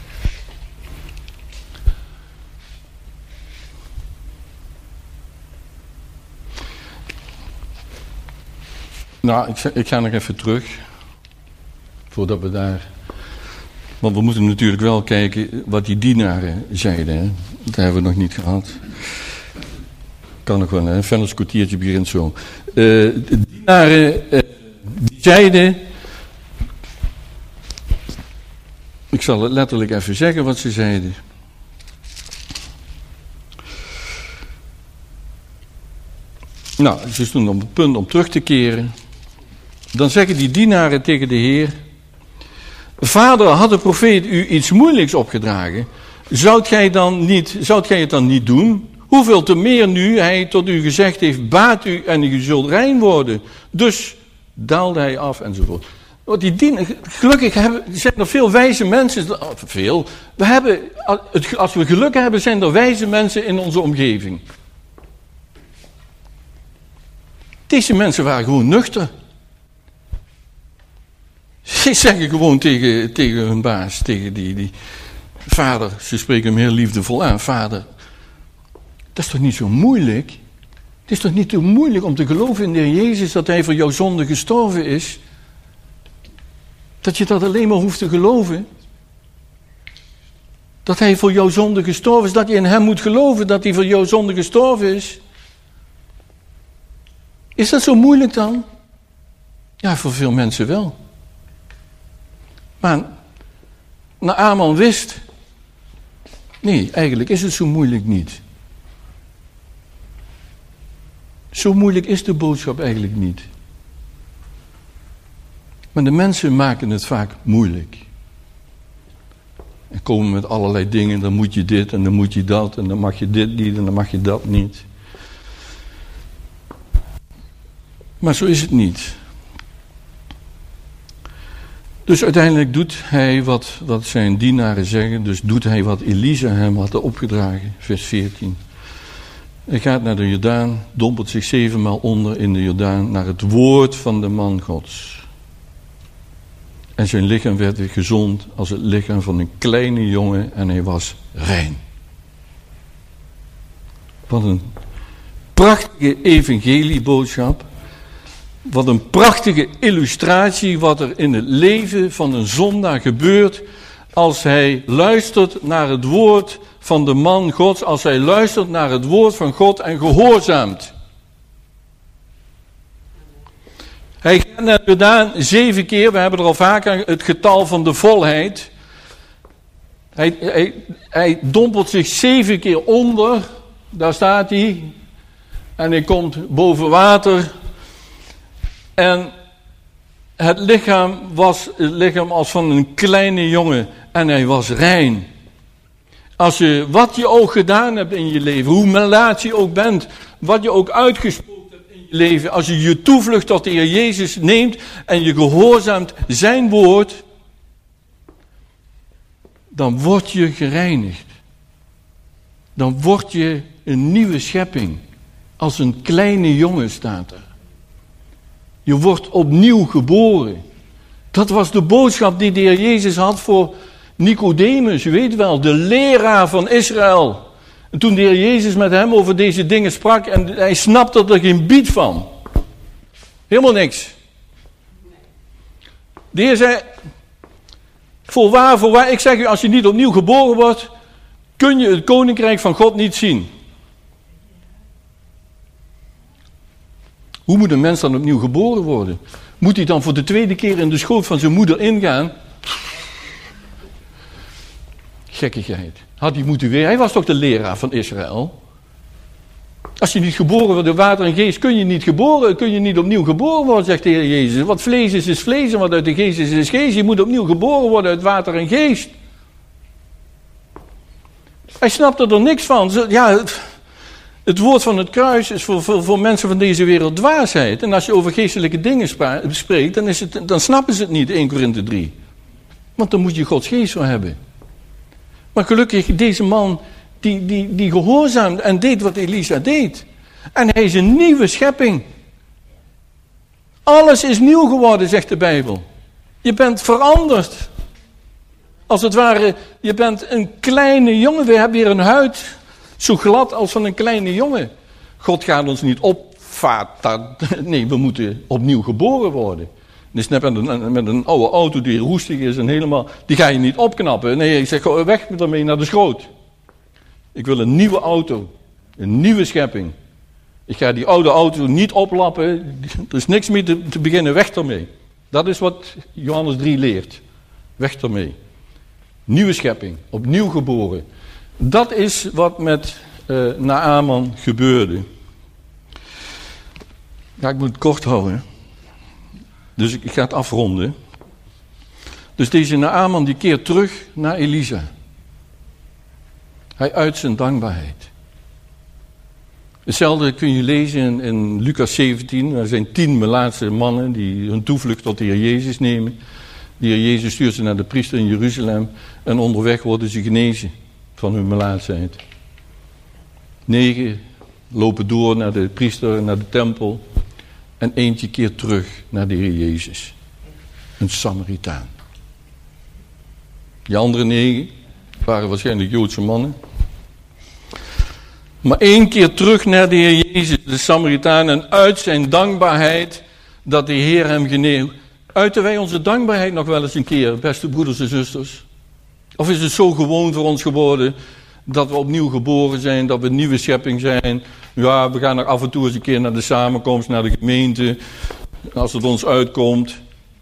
Nou, ik, ik ga nog even terug. Voordat we daar... Want we moeten natuurlijk wel kijken wat die dienaren zeiden. Hè? Dat hebben we nog niet gehad. Kan nog wel, hè? Een Vennes kwartiertje begint zo. Uh, de dienaren uh, die zeiden... Ik zal het letterlijk even zeggen wat ze zeiden. Nou, ze stonden op het punt om terug te keren. Dan zeggen die dienaren tegen de Heer... Vader, had de profeet u iets moeilijks opgedragen? Zoudt gij, dan niet, zoudt gij het dan niet doen? Hoeveel te meer nu hij tot u gezegd heeft, baat u en u zult rein worden. Dus daalde hij af enzovoort. Want die dien, gelukkig hebben, zijn er veel wijze mensen, veel. We hebben, als we geluk hebben, zijn er wijze mensen in onze omgeving. Deze mensen waren gewoon nuchter. Ze zeggen gewoon tegen, tegen hun baas, tegen die, die vader, ze spreken hem heel liefdevol aan, vader. Dat is toch niet zo moeilijk? Het is toch niet zo moeilijk om te geloven in de Heer Jezus dat hij voor jouw zonde gestorven is? Dat je dat alleen maar hoeft te geloven? Dat hij voor jouw zonde gestorven is, dat je in hem moet geloven dat hij voor jouw zonde gestorven is? Is dat zo moeilijk dan? Ja, voor veel mensen wel. Maar Naaman wist, nee, eigenlijk is het zo moeilijk niet. Zo moeilijk is de boodschap eigenlijk niet. Maar de mensen maken het vaak moeilijk. En komen met allerlei dingen, dan moet je dit en dan moet je dat en dan mag je dit niet en dan mag je dat niet. Maar zo is het niet. Dus uiteindelijk doet hij wat, wat zijn dienaren zeggen. Dus doet hij wat Elisa hem had opgedragen. Vers veertien. Hij gaat naar de Jordaan, dompelt zich zevenmaal onder in de Jordaan naar het woord van de man Gods. En zijn lichaam werd weer gezond als het lichaam van een kleine jongen en hij was rein. Wat een prachtige evangelieboodschap. Wat een prachtige illustratie wat er in het leven van een zondaar gebeurt als hij luistert naar het woord van de man Gods, als hij luistert naar het woord van God en gehoorzaamt. Hij gaat naar de Jordaan zeven keer, we hebben er al vaker het getal van de volheid. Hij, hij, hij dompelt zich zeven keer onder, daar staat hij, en hij komt boven water. En het lichaam was het lichaam als van een kleine jongen en hij was rein. Als je, wat je ook gedaan hebt in je leven, hoe melaats je ook bent, wat je ook uitgesproken hebt in je leven, als je je toevlucht tot de Heer Jezus neemt en je gehoorzaamt zijn woord, dan word je gereinigd. Dan word je een nieuwe schepping. Als een kleine jongen staat er. Je wordt opnieuw geboren. Dat was de boodschap die de Heer Jezus had voor Nicodemus, je weet wel, de leraar van Israël. En toen de Heer Jezus met hem over deze dingen sprak en hij snapte er geen biet van. Helemaal niks. De Heer zei, voorwaar, voorwaar, ik zeg u, als je niet opnieuw geboren wordt, kun je het koninkrijk van God niet zien. Hoe moet een mens dan opnieuw geboren worden? Moet hij dan voor de tweede keer in de schoot van zijn moeder ingaan? Gekkigheid. Had hij moeten weer. Hij was toch de leraar van Israël? Als je niet geboren wordt door water en geest, kun je niet geboren, kun je niet opnieuw geboren worden, zegt de Heer Jezus. Wat vlees is, is vlees en wat uit de geest is, is geest. Je moet opnieuw geboren worden uit water en geest. Hij snapte er niks van. Ja, het, het woord van het kruis is voor, voor, voor mensen van deze wereld dwaasheid. En als je over geestelijke dingen spra- spreekt, dan, is het, dan snappen ze het niet, Eerste Korinthe drie. Want dan moet je Gods geest voor hebben. Maar gelukkig, deze man, die, die, die gehoorzaamde en deed wat Elisa deed. En hij is een nieuwe schepping. Alles is nieuw geworden, zegt de Bijbel. Je bent veranderd. Als het ware, je bent een kleine jongen. We hebben weer een huid zo glad als van een kleine jongen. God gaat ons niet opvaten. Nee, we moeten opnieuw geboren worden. Het is net met een, met een oude auto die roestig is en helemaal, die ga je niet opknappen. Nee, ik zeg, ga weg met ermee naar de schroot. Ik wil een nieuwe auto. Een nieuwe schepping. Ik ga die oude auto niet oplappen. Er is niks mee te, te beginnen. Weg ermee. Dat is wat Johannes drie leert. Weg ermee. Nieuwe schepping. Opnieuw geboren. Dat is wat met uh, Naaman gebeurde. Ja, ik moet het kort houden. Dus ik ga het afronden. Dus deze Naaman die keert terug naar Elisa. Hij uit zijn dankbaarheid. Hetzelfde kun je lezen in, in Lucas zeventien. Er zijn tien melaatse mannen die hun toevlucht tot de Heer Jezus nemen. De Heer Jezus stuurt ze naar de priester in Jeruzalem. En onderweg worden ze genezen van hun melaatsheid. Negen lopen door naar de priester, naar de tempel. En eentje keert terug naar de Heer Jezus. Een Samaritaan. Die andere negen waren waarschijnlijk Joodse mannen. Maar één keer terug naar de Heer Jezus, de Samaritaan. En uit zijn dankbaarheid dat de Heer hem geneest. Uiten wij onze dankbaarheid nog wel eens een keer, beste broeders en zusters? Of is het zo gewoon voor ons geworden dat we opnieuw geboren zijn, dat we een nieuwe schepping zijn? Ja, we gaan nog af en toe eens een keer naar de samenkomst, naar de gemeente, als het ons uitkomt.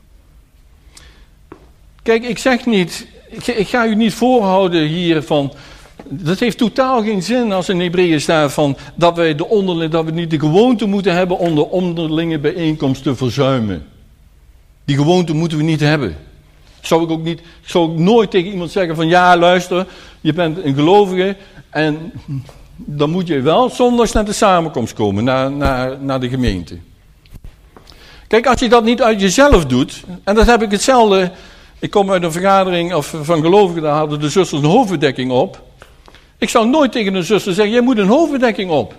Kijk, ik zeg niet, ik, ik ga u niet voorhouden hier van, dat heeft totaal geen zin als in Hebreeën staat van, dat wij de onderling, dat we niet de gewoonte moeten hebben om de onderlinge bijeenkomst te verzuimen. Die gewoonte moeten we niet hebben. Zou ik ook niet, zou ik nooit tegen iemand zeggen van, ja luister, je bent een gelovige en dan moet je wel zondags naar de samenkomst komen, naar, naar, naar de gemeente. Kijk, als je dat niet uit jezelf doet, en dat heb ik hetzelfde, ik kom uit een vergadering of van gelovigen, daar hadden de zusters een hoofdbedekking op. Ik zou nooit tegen een zuster zeggen, jij moet een hoofdbedekking op.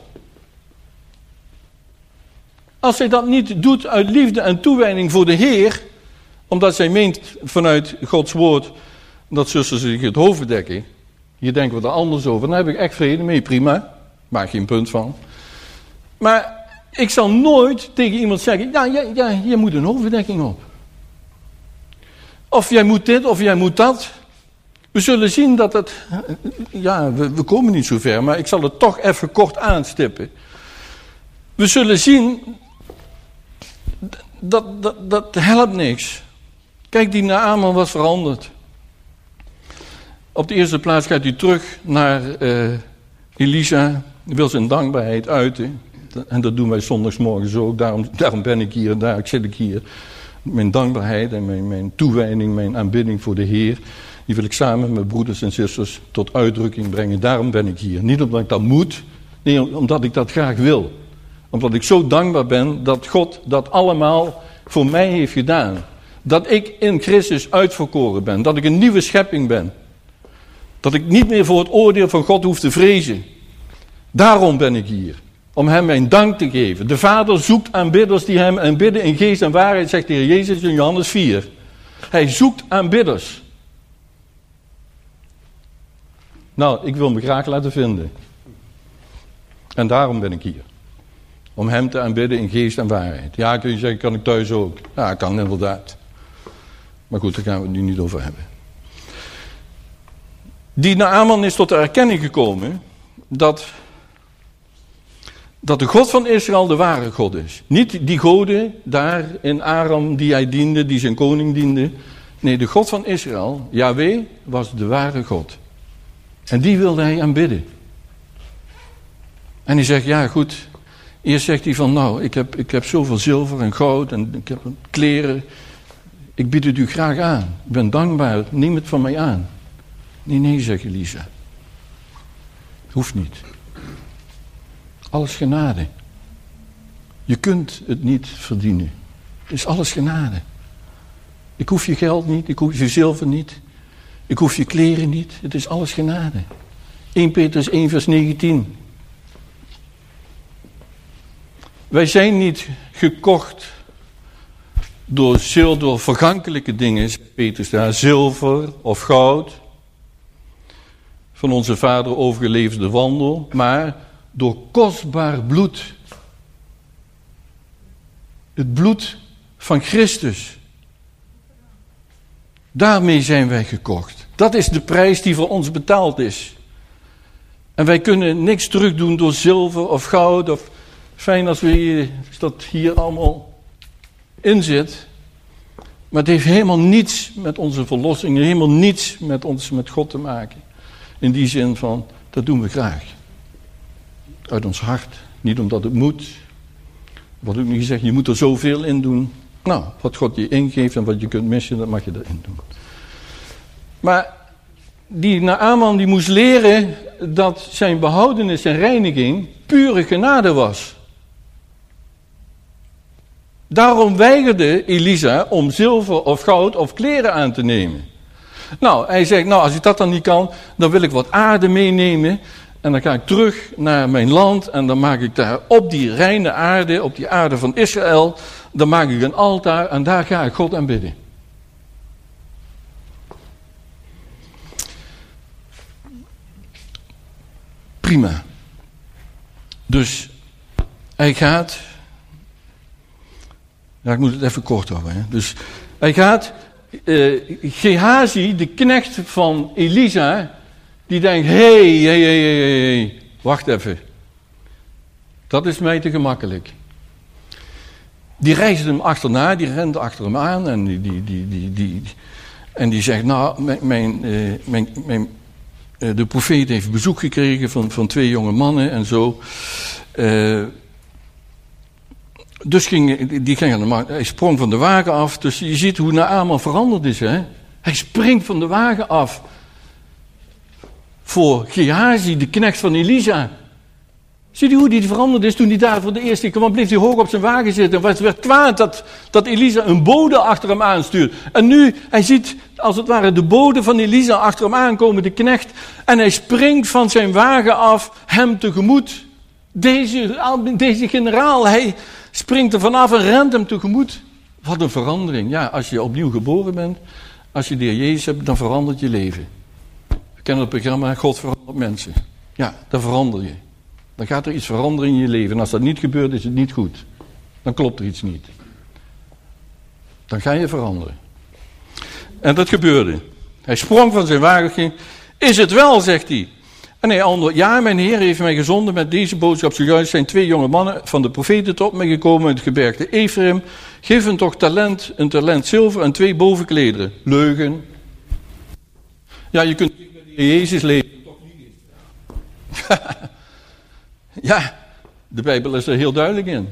Als zij dat niet doet uit liefde en toewijding voor de Heer, omdat zij meent vanuit Gods woord dat zusters zich het hoofd bedekken, hier denken we er anders over, dan heb ik echt vrede mee, prima, maak geen punt van. Maar ik zal nooit tegen iemand zeggen, ja, ja, ja, je moet een hoofdbedekking op. Of jij moet dit, of jij moet dat. We zullen zien dat het, ja, we, we komen niet zo ver, maar ik zal het toch even kort aanstippen. We zullen zien, dat, dat, dat helpt niks. Kijk, die Naaman was veranderd. Op de eerste plaats gaat hij terug naar uh, Elisa, wil zijn dankbaarheid uiten. En dat doen wij zondagsmorgens ook, daarom, daarom ben ik hier en daar zit ik hier. Mijn dankbaarheid en mijn, mijn toewijding, mijn aanbidding voor de Heer, die wil ik samen met mijn broeders en zusters tot uitdrukking brengen. Daarom ben ik hier. Niet omdat ik dat moet, nee, omdat ik dat graag wil. Omdat ik zo dankbaar ben dat God dat allemaal voor mij heeft gedaan. Dat ik in Christus uitverkoren ben. Dat ik een nieuwe schepping ben. Dat ik niet meer voor het oordeel van God hoef te vrezen. Daarom ben ik hier. Om hem mijn dank te geven. De Vader zoekt aanbidders die hem aanbidden in geest en waarheid, zegt de Heer Jezus in Johannes vier. Hij zoekt aanbidders. Nou, ik wil me graag laten vinden. En daarom ben ik hier. Om hem te aanbidden in geest en waarheid. Ja, kun je zeggen, kan ik thuis ook? Ja, kan inderdaad. Maar goed, daar gaan we het nu niet over hebben. Die Naaman is tot de erkenning gekomen dat, dat de God van Israël de ware God is. Niet die goden daar in Aram die hij diende, die zijn koning diende. Nee, de God van Israël, Yahweh, was de ware God. En die wilde hij aanbidden. En hij zegt, ja goed, eerst zegt hij van, nou, ik heb, ik heb zoveel zilver en goud en ik heb kleren. Ik bied het u graag aan. Ik ben dankbaar, neem het van mij aan. Nee, nee, zegt Elisa. Hoeft niet. Alles genade. Je kunt het niet verdienen. Het is alles genade. Ik hoef je geld niet, ik hoef je zilver niet. Ik hoef je kleren niet. Het is alles genade. Eerste Petrus één vers negentien. Wij zijn niet gekocht door, zil, door vergankelijke dingen, Petrus daar, zilver of goud, van onze vader overgeleverde wandel, maar door kostbaar bloed. Het bloed van Christus. Daarmee zijn wij gekocht. Dat is de prijs die voor ons betaald is. En wij kunnen niks terugdoen door zilver of goud. Of fijn als we hier, als dat hier allemaal in zit. Maar het heeft helemaal niets met onze verlossing, helemaal niets met ons, met God te maken. In die zin van, dat doen we graag. Uit ons hart. Niet omdat het moet. Wat ook niet gezegd, je moet er zoveel in doen. Nou, wat God je ingeeft en wat je kunt missen, dat mag je erin doen. Maar die Naaman die moest leren dat zijn behoudenis en reiniging pure genade was. Daarom weigerde Elisa om zilver of goud of kleren aan te nemen. Nou, hij zegt, nou als ik dat dan niet kan, dan wil ik wat aarde meenemen. En dan ga ik terug naar mijn land en dan maak ik daar op die reine aarde, op die aarde van Israël, dan maak ik een altaar en daar ga ik God aanbidden. Prima. Dus hij gaat, ja ik moet het even kort houden, hè. Dus hij gaat, uh, Gehazi, de knecht van Elisa, die denkt, hé, hé, hé, hé, wacht even. Dat is mij te gemakkelijk. Die reist hem achterna, die rent achter hem aan en die, die, die, die, die, en die zegt, nou, mijn, mijn, uh, mijn, mijn, uh, de profeet heeft bezoek gekregen van, van twee jonge mannen en zo. Uh, dus ging, die ging aan de markt, hij sprong van de wagen af, dus je ziet hoe Naaman veranderd is, hè. Hij springt van de wagen af. Voor Gehazi, de knecht van Elisa. Zie je hoe die veranderd is toen hij daar voor de eerste keer kwam? Bleef hij hoog op zijn wagen zitten. En werd kwaad dat, dat Elisa een bode achter hem aanstuurt. En nu, hij ziet als het ware de bode van Elisa achter hem aankomen, de knecht. En hij springt van zijn wagen af, hem tegemoet. Deze, deze generaal, hij springt er vanaf en rent hem tegemoet. Wat een verandering. Ja, als je opnieuw geboren bent, als je de Heer Jezus hebt, dan verandert je leven. We kennen het programma God verandert mensen. Ja, dan verander je. Dan gaat er iets veranderen in je leven. En als dat niet gebeurt, is het niet goed. Dan klopt er iets niet. Dan ga je veranderen. En dat gebeurde. Hij sprong van zijn wagen. Is het wel, zegt hij. En hij antwoordt, ja, mijn Heer heeft mij gezonden met deze boodschap. Zojuist zijn twee jonge mannen van de profeten tot mij gekomen uit het gebergte Ephraim. Geef hen toch talent, een talent zilver en twee bovenklederen. Leugen. Ja, je kunt bij de Heer Jezus leven. Toch niet. Ja, de Bijbel is er heel duidelijk in.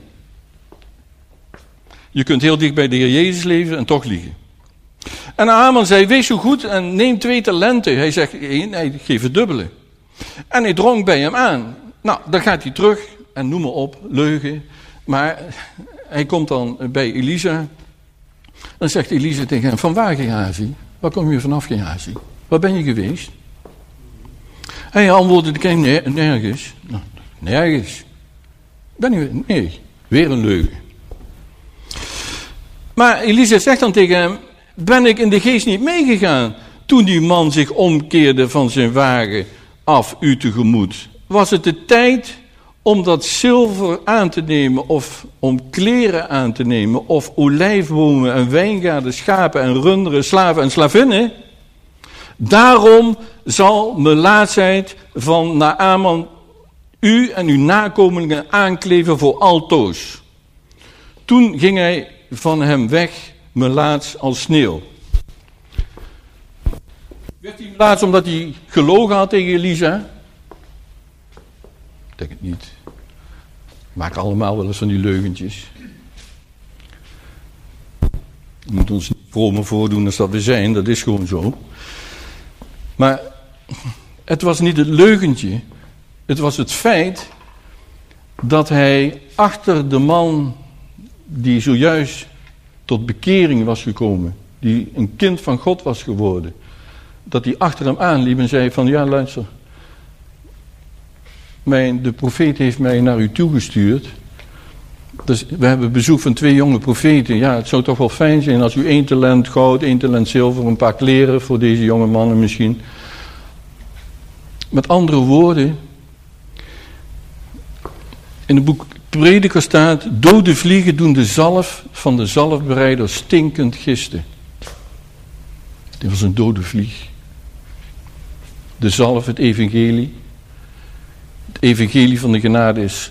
Je kunt heel dicht bij de Heer Jezus leven en toch liegen. En Haman zei, wees zo goed en neem twee talenten. Hij zegt, nee, geef het dubbele. En hij drong bij hem aan. Nou, dan gaat hij terug en noem maar op, leugen. Maar hij komt dan bij Elisa. Dan zegt Elisa tegen hem, van waar Gehazi? Waar kom je vanaf Gehazi? Waar ben je geweest? Hij antwoordde, nee, nergens. Nou, nergens. Ben je, nee, weer een leugen. Maar Elisa zegt dan tegen hem, ben ik in de geest niet meegegaan toen die man zich omkeerde van zijn wagen af u tegemoet? Was het de tijd om dat zilver aan te nemen of om kleren aan te nemen of olijfbomen en wijngaarden, schapen en runderen, slaven en slavinnen? Daarom zal melaatsheid van Naaman u en uw nakomelingen aankleven voor altoos. Toen ging hij van hem weg, melaats als sneeuw. Werd hij melaats omdat hij gelogen had tegen Elisa? Ik denk het niet. We maken allemaal wel eens van die leugentjes. We moeten ons niet vromer voordoen als dat we zijn, dat is gewoon zo. Maar het was niet het leugentje, het was het feit dat hij achter de man die zojuist tot bekering was gekomen, die een kind van God was geworden, dat hij achter hem aanliep en zei van, ja luister, mijn, de profeet heeft mij naar u toegestuurd. Dus we hebben bezoek van twee jonge profeten. Ja, het zou toch wel fijn zijn als u één talent goud, één talent zilver, een paar kleren voor deze jonge mannen misschien. Met andere woorden, in het boek Prediker staat, dode vliegen doen de zalf van de zalfbereider stinkend gisten. Dit was een dode vlieg. De zalf, het evangelie. Het evangelie van de genade is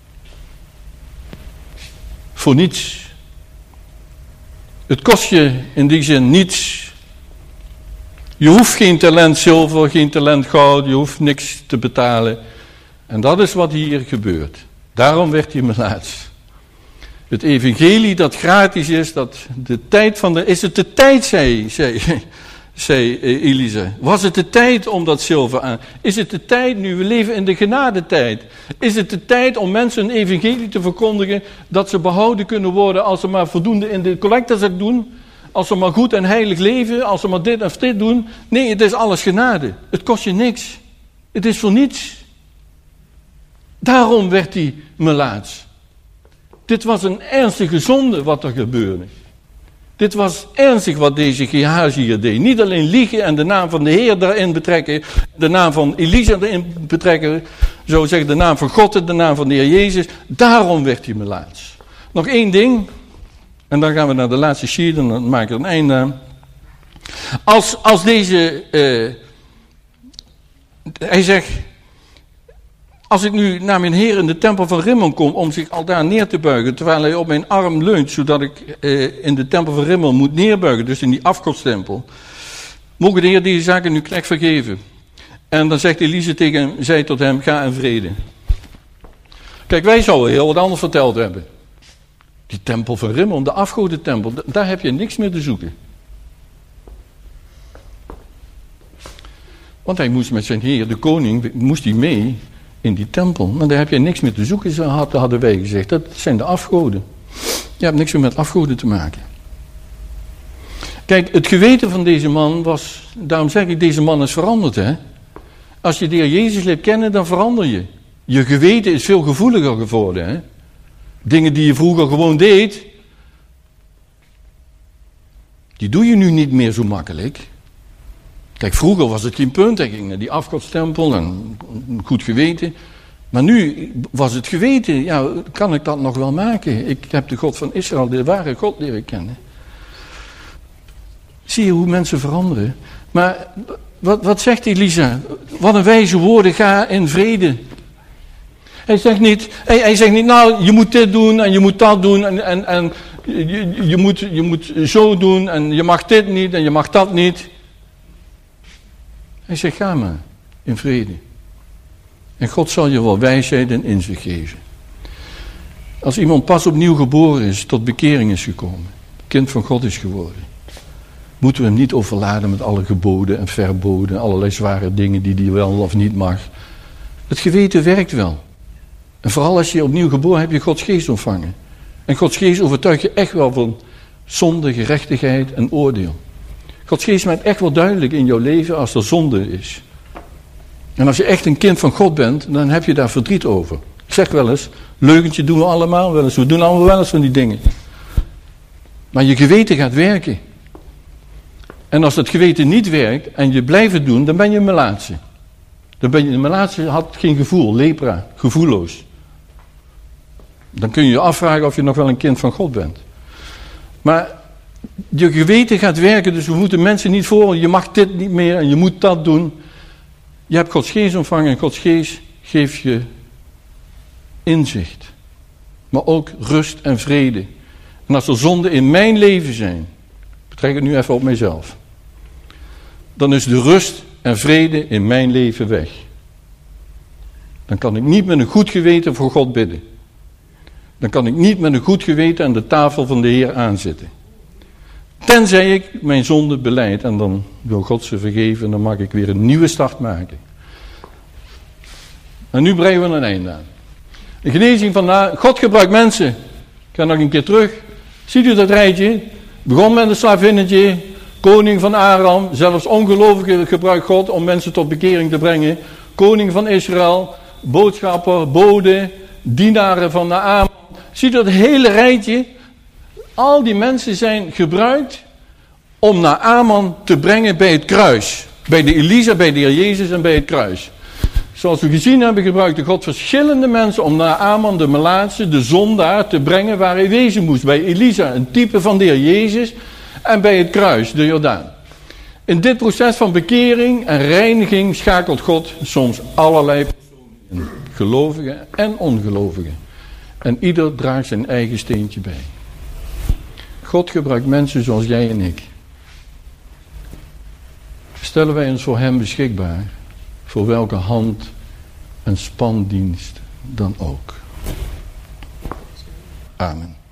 voor niets. Het kost je in die zin niets. Je hoeft geen talent zilver, geen talent goud, je hoeft niks te betalen. En dat is wat hier gebeurt. Daarom werd hij melaats. Het evangelie dat gratis is, dat de tijd van de... Is het de tijd, zei, zei, zei Elisa. Was het de tijd om dat zilver aan... Is het de tijd nu, we leven in de genadetijd. Is het de tijd om mensen een evangelie te verkondigen, dat ze behouden kunnen worden als ze maar voldoende in de collectezak doen, als ze maar goed en heilig leven, als ze maar dit of dit doen. Nee, het is alles genade. Het kost je niks. Het is voor niets. Daarom werd hij melaats. Dit was een ernstige zonde wat er gebeurde. Dit was ernstig wat deze Gehazi hier deed. Niet alleen liegen en de naam van de Heer daarin betrekken, de naam van Elisa erin betrekken, zo zeggen de naam van God en de naam van de Heer Jezus. Daarom werd hij melaats. Nog één ding, en dan gaan we naar de laatste sheet en dan maak ik er een einde aan. Als, als deze, uh, hij zegt, als ik nu naar mijn Heer in de tempel van Rimmon kom om zich al daar neer te buigen, terwijl hij op mijn arm leunt, zodat ik uh, in de tempel van Rimmon moet neerbuigen, dus in die afgodstempel, mogen de Heer deze zaken nu knecht vergeven. En dan zegt Elisa tegen hem, zei tot hem, ga in vrede. Kijk, wij zouden heel wat anders verteld hebben. Die tempel van Rimmon, de afgodentempel, daar heb je niks meer te zoeken. Want hij moest met zijn Heer, de koning, moest hij mee in die tempel. Maar daar heb je niks meer te zoeken, hadden wij gezegd. Dat zijn de afgoden. Je hebt niks meer met afgoden te maken. Kijk, het geweten van deze man was, daarom zeg ik, deze man is veranderd, hè. Als je de Heer Jezus leert kennen, dan verander je. Je geweten is veel gevoeliger geworden, hè. Dingen die je vroeger gewoon deed, die doe je nu niet meer zo makkelijk. Kijk, vroeger was het geen punt. Ik ging naar die afgodstempel en een goed geweten. Maar nu was het geweten. Ja, kan ik dat nog wel maken? Ik heb de God van Israël, de ware God, leren kennen. Zie je hoe mensen veranderen? Maar wat, wat zegt Elisa? Wat een wijze woorden, ga in vrede. Hij zegt niet, hij, hij zegt niet, nou, je moet dit doen en je moet dat doen en, en, en je, je, moet, je moet zo doen en je mag dit niet en je mag dat niet. Hij zegt, ga maar in vrede. En God zal je wel wijsheid en inzicht geven. Als iemand pas opnieuw geboren is, tot bekering is gekomen, kind van God is geworden, moeten we hem niet overladen met alle geboden en verboden, allerlei zware dingen die hij wel of niet mag. Het geweten werkt wel. En vooral als je opnieuw geboren hebt, heb je Gods geest ontvangen. En Gods geest overtuigt je echt wel van zonde, gerechtigheid en oordeel. Gods geest maakt echt wel duidelijk in jouw leven als er zonde is. En als je echt een kind van God bent, dan heb je daar verdriet over. Ik zeg wel eens, leugentje doen we allemaal wel eens. We doen allemaal wel eens van die dingen. Maar je geweten gaat werken. En als dat geweten niet werkt en je blijft het doen, dan ben je een melaatse. Dan ben je een melaatse, had geen gevoel, lepra, gevoelloos. Dan kun je je afvragen of je nog wel een kind van God bent. Maar je geweten gaat werken, dus we moeten mensen niet voor, je mag dit niet meer en je moet dat doen. Je hebt Gods geest ontvangen en Gods geest geeft je inzicht. Maar ook rust en vrede. En als er zonden in mijn leven zijn, ik betrek het nu even op mijzelf, dan is de rust en vrede in mijn leven weg. Dan kan ik niet met een goed geweten voor God bidden. Dan kan ik niet met een goed geweten aan de tafel van de Heer aanzitten. Tenzij ik mijn zonde belijd en dan wil God ze vergeven en dan mag ik weer een nieuwe start maken. En nu brengen we een einde aan. De genezing van na... God gebruikt mensen. Ik ga nog een keer terug. Ziet u dat rijtje? Begon met een slavinnetje, koning van Aram, zelfs ongelovigen gebruikt God om mensen tot bekering te brengen. Koning van Israël, boodschapper, bode, dienaren van Naaman. Ziet u dat hele rijtje? Al die mensen zijn gebruikt om Naaman te brengen bij het kruis. Bij de Elisa, bij de Heer Jezus en bij het kruis. Zoals we gezien hebben, gebruikte God verschillende mensen om Naaman, de melaatse, de zondaar, te brengen waar hij wezen moest. Bij Elisa, een type van de Heer Jezus, en bij het kruis, de Jordaan. In dit proces van bekering en reiniging schakelt God soms allerlei personen in. Gelovigen en ongelovigen. En ieder draagt zijn eigen steentje bij. God gebruikt mensen zoals jij en ik. Stellen wij ons voor hem beschikbaar, voor welke hand- en spandienst dan ook. Amen.